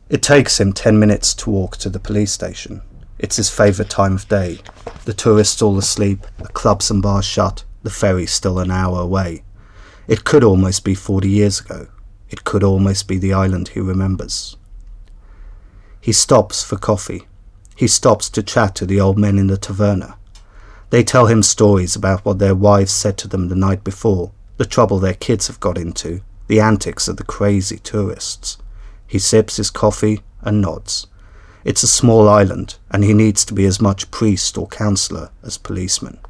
It takes him 10 minutes to walk to the police station. It's his favourite time of day. The tourists all asleep, the clubs and bars shut, the ferry still an hour away. It could almost be 40 years ago. It could almost be the island he remembers. He stops for coffee. He stops to chat to the old men in the taverna. They tell him stories about what their wives said to them the night before, the trouble their kids have got into, the antics of the crazy tourists. He sips his coffee and nods. It's a small island, and he needs to be as much priest or counsellor as policeman.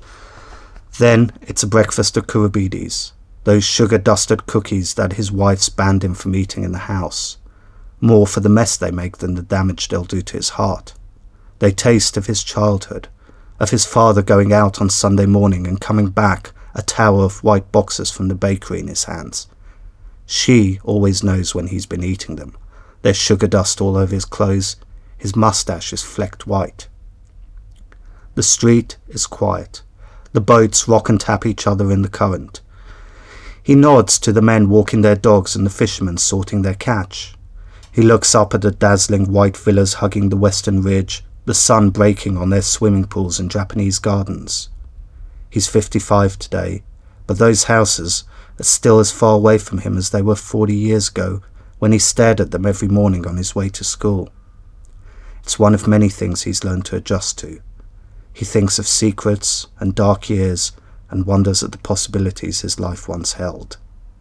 Then it's a breakfast of kouroubides, those sugar-dusted cookies that his wife's banned him from eating in the house. More for the mess they make than the damage they'll do to his heart. They taste of his childhood, of his father going out on Sunday morning and coming back a tower of white boxes from the bakery in his hands. She always knows when he's been eating them. There's sugar dust all over his clothes. His moustache is flecked white. The street is quiet. The boats rock and tap each other in the current. He nods to the men walking their dogs and the fishermen sorting their catch. He looks up at the dazzling white villas hugging the western ridge, the sun breaking on their swimming pools and Japanese gardens. He's 55 today, but those houses are still as far away from him as they were 40 years ago when he stared at them every morning on his way to school. It's one of many things he's learned to adjust to. He thinks of secrets and dark years and wonders at the possibilities his life once held.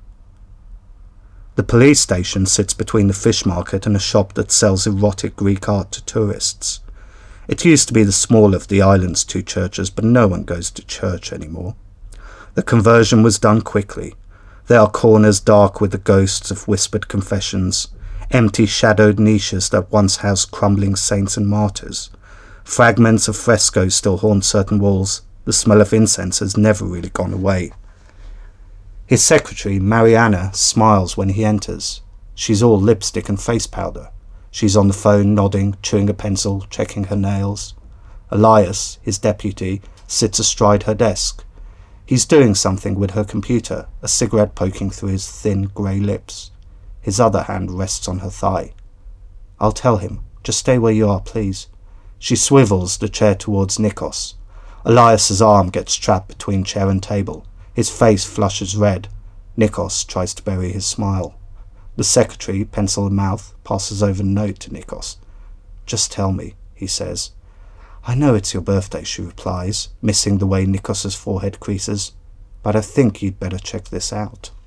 The police station sits between the fish market and a shop that sells erotic Greek art to tourists. It used to be the small of the island's two churches, but no one goes to church anymore. The conversion was done quickly. There are corners dark with the ghosts of whispered confessions, empty shadowed niches that once housed crumbling saints and martyrs. Fragments of frescoes still haunt certain walls. The smell of incense has never really gone away. His secretary, Mariana, smiles when he enters. She's all lipstick and face powder. She's on the phone, nodding, chewing a pencil, checking her nails. Elias, his deputy, sits astride her desk. He's doing something with her computer, a cigarette poking through his thin grey lips. His other hand rests on her thigh. "I'll tell him. Just stay where you are, please." She swivels the chair towards Nikos. Elias's arm gets trapped between chair and table. His face flushes red. Nikos tries to bury his smile. The secretary, pencil in mouth, passes over a note to Nikos. "Just tell me," he says. "I know it's your birthday," she replies, missing the way Nikos's forehead creases, "but I think you'd better check this out."